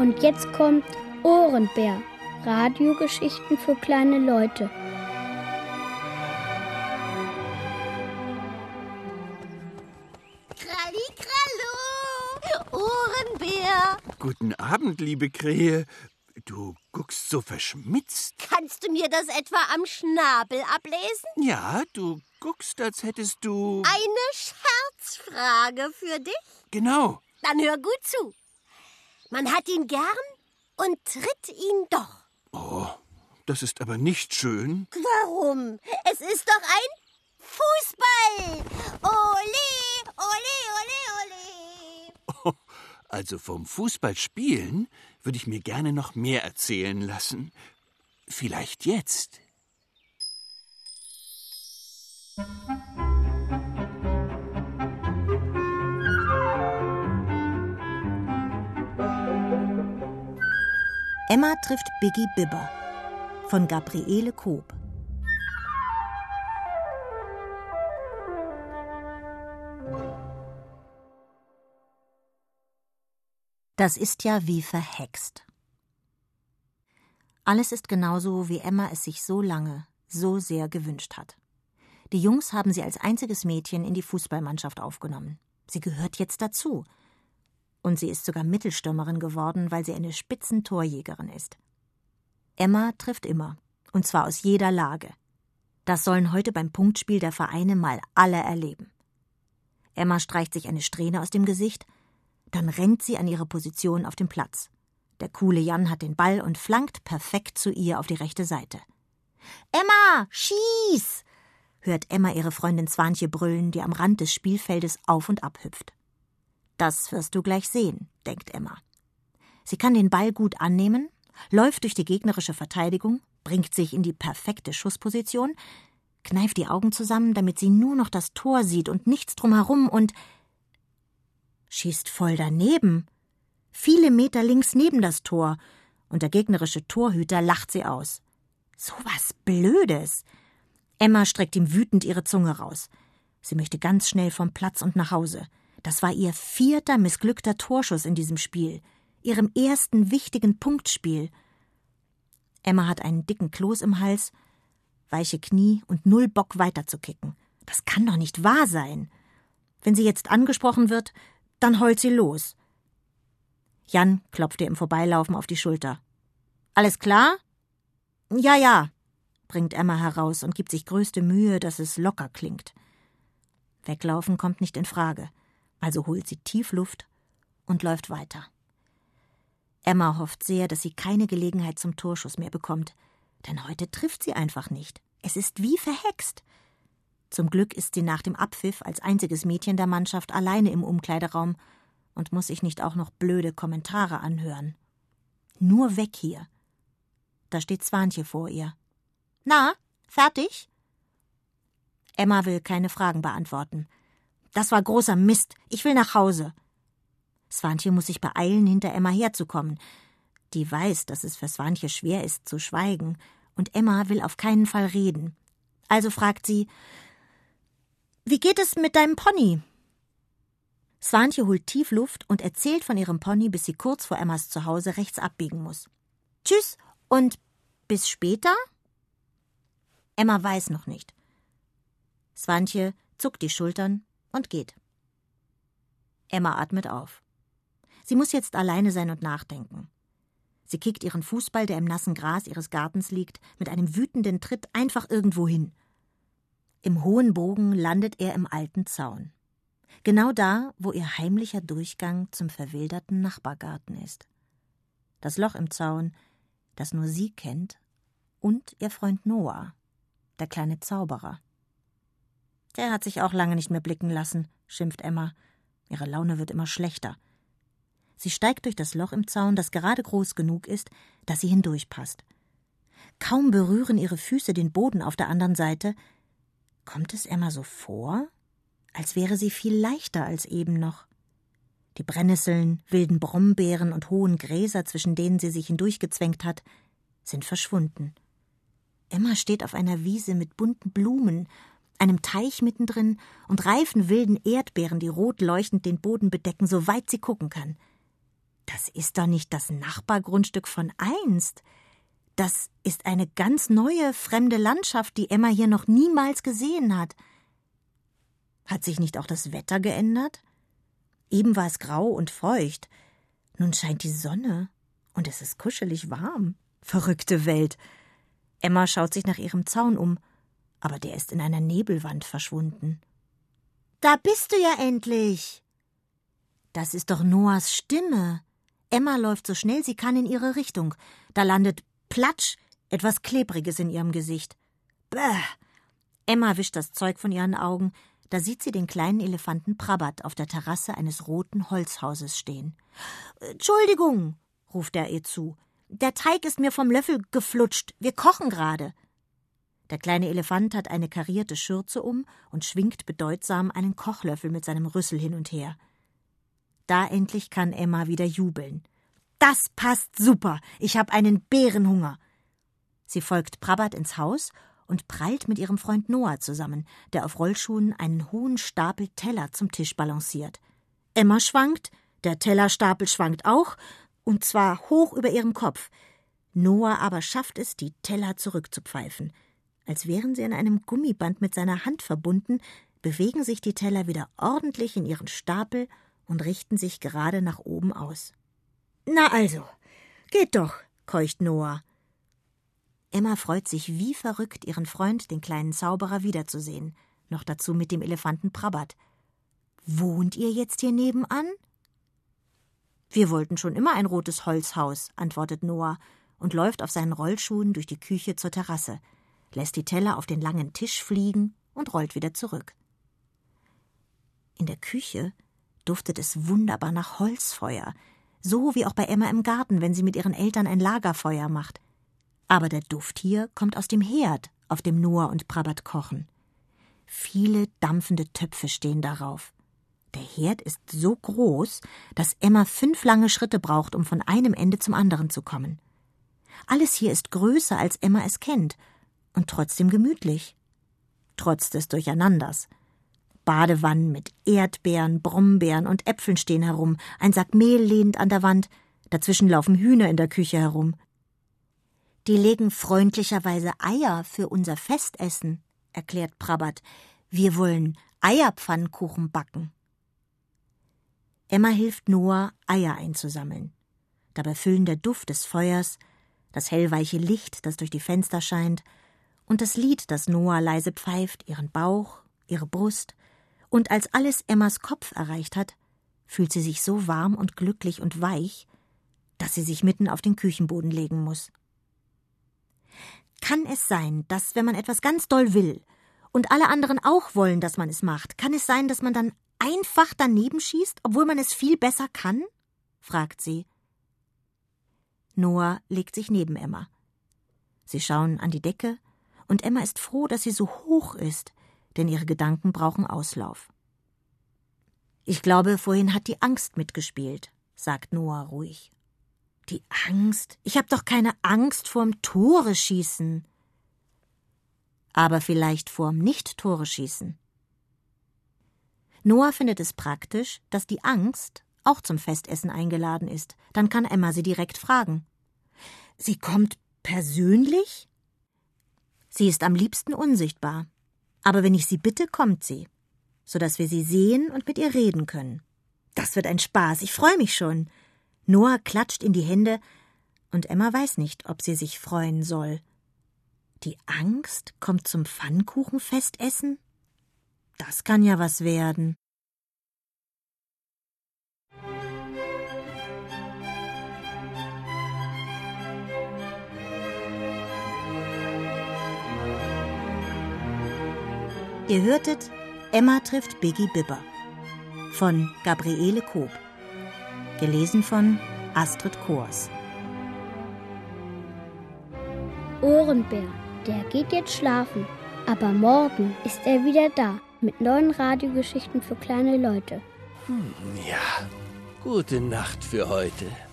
Und jetzt kommt Ohrenbär. Radiogeschichten für kleine Leute. Kralli-Krallo, Ohrenbär. Guten Abend, liebe Krähe. Du guckst so verschmitzt. Kannst du mir das etwa am Schnabel ablesen? Ja, du guckst, als hättest du... Eine Scherzfrage für dich? Genau. Dann hör gut zu. Man hat ihn gern und tritt ihn doch. Oh, das ist aber nicht schön. Warum? Es ist doch ein Fußball. Ole, ole, ole, ole. Oh, also vom Fußballspielen würde ich mir gerne noch mehr erzählen lassen. Vielleicht jetzt. Emma trifft Biggie Bibber von Gabriele Koob. Das ist ja wie verhext. Alles ist genauso, wie Emma es sich so lange, so sehr gewünscht hat. Die Jungs haben sie als einziges Mädchen in die Fußballmannschaft aufgenommen. Sie gehört jetzt dazu. Und sie ist sogar Mittelstürmerin geworden, weil sie eine Spitzentorjägerin ist. Emma trifft immer, und zwar aus jeder Lage. Das sollen heute beim Punktspiel der Vereine mal alle erleben. Emma streicht sich eine Strähne aus dem Gesicht, dann rennt sie an ihre Position auf dem Platz. Der coole Jan hat den Ball und flankt perfekt zu ihr auf die rechte Seite. »Emma, schieß!« hört Emma ihre Freundin Swantje brüllen, die am Rand des Spielfeldes auf und ab hüpft. »Das wirst du gleich sehen«, denkt Emma. Sie kann den Ball gut annehmen, läuft durch die gegnerische Verteidigung, bringt sich in die perfekte Schussposition, kneift die Augen zusammen, damit sie nur noch das Tor sieht und nichts drumherum und schießt voll daneben. Viele Meter links neben das Tor, und der gegnerische Torhüter lacht sie aus. So was Blödes. Emma streckt ihm wütend ihre Zunge raus. Sie möchte ganz schnell vom Platz und nach Hause. Das war ihr 4. missglückter Torschuss in diesem Spiel, ihrem ersten wichtigen Punktspiel. Emma hat einen dicken Kloß im Hals, weiche Knie und 0 Bock weiterzukicken. Das kann doch nicht wahr sein. Wenn sie jetzt angesprochen wird, dann heult sie los. Jan klopft ihr im Vorbeilaufen auf die Schulter. »Alles klar?« »Ja«, bringt Emma heraus und gibt sich größte Mühe, dass es locker klingt. Weglaufen kommt nicht in Frage, also holt sie tief Luft und läuft weiter. Emma hofft sehr, dass sie keine Gelegenheit zum Torschuss mehr bekommt, denn heute trifft sie einfach nicht. Es ist wie verhext. Zum Glück ist sie nach dem Abpfiff als einziges Mädchen der Mannschaft alleine im Umkleideraum und muss sich nicht auch noch blöde Kommentare anhören. Nur weg hier. Da steht Swantje vor ihr. »Na, fertig?« Emma will keine Fragen beantworten. »Das war großer Mist. Ich will nach Hause.« Swantje muss sich beeilen, hinter Emma herzukommen. Die weiß, dass es für Swantje schwer ist, zu schweigen, und Emma will auf keinen Fall reden. Also fragt sie, »Wie geht es mit deinem Pony?« Swantje holt tief Luft und erzählt von ihrem Pony, bis sie kurz vor Emmas Zuhause rechts abbiegen muss. »Tschüss und bis später?« Emma weiß noch nicht. Swantje zuckt die Schultern und geht. Emma atmet auf. Sie muss jetzt alleine sein und nachdenken. Sie kickt ihren Fußball, der im nassen Gras ihres Gartens liegt, mit einem wütenden Tritt einfach irgendwo hin. Im hohen Bogen landet er im alten Zaun. Genau da, wo ihr heimlicher Durchgang zum verwilderten Nachbargarten ist. Das Loch im Zaun, das nur sie kennt, und ihr Freund Noah, der kleine Zauberer. Der hat sich auch lange nicht mehr blicken lassen, schimpft Emma. Ihre Laune wird immer schlechter. Sie steigt durch das Loch im Zaun, das gerade groß genug ist, dass sie hindurchpasst. Kaum berühren ihre Füße den Boden auf der anderen Seite, kommt es Emma so vor, als wäre sie viel leichter als eben noch. Die Brennnesseln, wilden Brombeeren und hohen Gräser, zwischen denen sie sich hindurchgezwängt hat, sind verschwunden. Emma steht auf einer Wiese mit bunten Blumen, einem Teich mittendrin und reifen wilden Erdbeeren, die rot leuchtend den Boden bedecken, soweit sie gucken kann. Das ist doch nicht das Nachbargrundstück von einst. Das ist eine ganz neue, fremde Landschaft, die Emma hier noch niemals gesehen hat. Hat sich nicht auch das Wetter geändert? Eben war es grau und feucht. Nun scheint die Sonne und es ist kuschelig warm. Verrückte Welt. Emma schaut sich nach ihrem Zaun um, aber der ist in einer Nebelwand verschwunden. »Da bist du ja endlich!« Das ist doch Noahs Stimme. Emma läuft so schnell sie kann in ihre Richtung. Da landet platsch etwas Klebriges in ihrem Gesicht. Bäh! Emma wischt das Zeug von ihren Augen. Da sieht sie den kleinen Elefanten Prabbat auf der Terrasse eines roten Holzhauses stehen. »Entschuldigung«, ruft er ihr zu. »Der Teig ist mir vom Löffel geflutscht. Wir kochen gerade.« Der kleine Elefant hat eine karierte Schürze um und schwingt bedeutsam einen Kochlöffel mit seinem Rüssel hin und her. Da endlich kann Emma wieder jubeln. »Das passt super. Ich habe einen Bärenhunger.« Sie folgt Prabbat ins Haus und prallt mit ihrem Freund Noah zusammen, der auf Rollschuhen einen hohen Stapel Teller zum Tisch balanciert. Emma schwankt, der Tellerstapel schwankt auch, und zwar hoch über ihrem Kopf. Noah aber schafft es, die Teller zurückzupfeifen. Als wären sie an einem Gummiband mit seiner Hand verbunden, bewegen sich die Teller wieder ordentlich in ihren Stapel und richten sich gerade nach oben aus. »Na also, geht doch«, keucht Noah. Emma freut sich wie verrückt, ihren Freund, den kleinen Zauberer, wiederzusehen, noch dazu mit dem Elefanten Prabbat. »Wohnt ihr jetzt hier nebenan?« »Wir wollten schon immer ein rotes Holzhaus«, antwortet Noah und läuft auf seinen Rollschuhen durch die Küche zur Terrasse, lässt die Teller auf den langen Tisch fliegen und rollt wieder zurück. In der Küche duftet es wunderbar nach Holzfeuer, so wie auch bei Emma im Garten, wenn sie mit ihren Eltern ein Lagerfeuer macht. Aber der Duft hier kommt aus dem Herd, auf dem Noah und Prabbat kochen. Viele dampfende Töpfe stehen darauf. Der Herd ist so groß, dass Emma 5 lange Schritte braucht, um von einem Ende zum anderen zu kommen. Alles hier ist größer, als Emma es kennt, und trotzdem gemütlich. Trotz des Durcheinanders. Badewannen mit Erdbeeren, Brombeeren und Äpfeln stehen herum, ein Sack Mehl lehnt an der Wand, dazwischen laufen Hühner in der Küche herum. »Die legen freundlicherweise Eier für unser Festessen«, erklärt Prabbat. »Wir wollen Eierpfannkuchen backen.« Emma hilft Noah, Eier einzusammeln. Dabei füllen der Duft des Feuers, das hellweiche Licht, das durch die Fenster scheint, und das Lied, das Noah leise pfeift, ihren Bauch, ihre Brust, und als alles Emmas Kopf erreicht hat, fühlt sie sich so warm und glücklich und weich, dass sie sich mitten auf den Küchenboden legen muss. Kann es sein, dass, wenn man etwas ganz doll will und alle anderen auch wollen, dass man es macht, kann es sein, dass man dann einfach daneben schießt, obwohl man es viel besser kann?« fragt sie. Noah legt sich neben Emma. Sie schauen an die Decke, und Emma ist froh, dass sie so hoch ist, denn ihre Gedanken brauchen Auslauf. »Ich glaube, vorhin hat die Angst mitgespielt«, sagt Noah ruhig. »Die Angst? Ich habe doch keine Angst vorm Tore-Schießen.« »Aber vielleicht vorm Nicht-Tore-Schießen.« Noah findet es praktisch, dass die Angst auch zum Festessen eingeladen ist. Dann kann Emma sie direkt fragen. »Sie kommt persönlich?« »Sie ist am liebsten unsichtbar. Aber wenn ich sie bitte, kommt sie, sodass wir sie sehen und mit ihr reden können. Das wird ein Spaß, ich freue mich schon.« Noah klatscht in die Hände, und Emma weiß nicht, ob sie sich freuen soll. Die Angst kommt zum Pfannkuchenfestessen? Das kann ja was werden. Ihr hörtet Emma trifft Biggie Bibber von Gabriele Koop. Gelesen von Astrid Koors. Ohrenbär, der geht jetzt schlafen. Aber morgen ist er wieder da mit neuen Radiogeschichten für kleine Leute. Ja, gute Nacht für heute.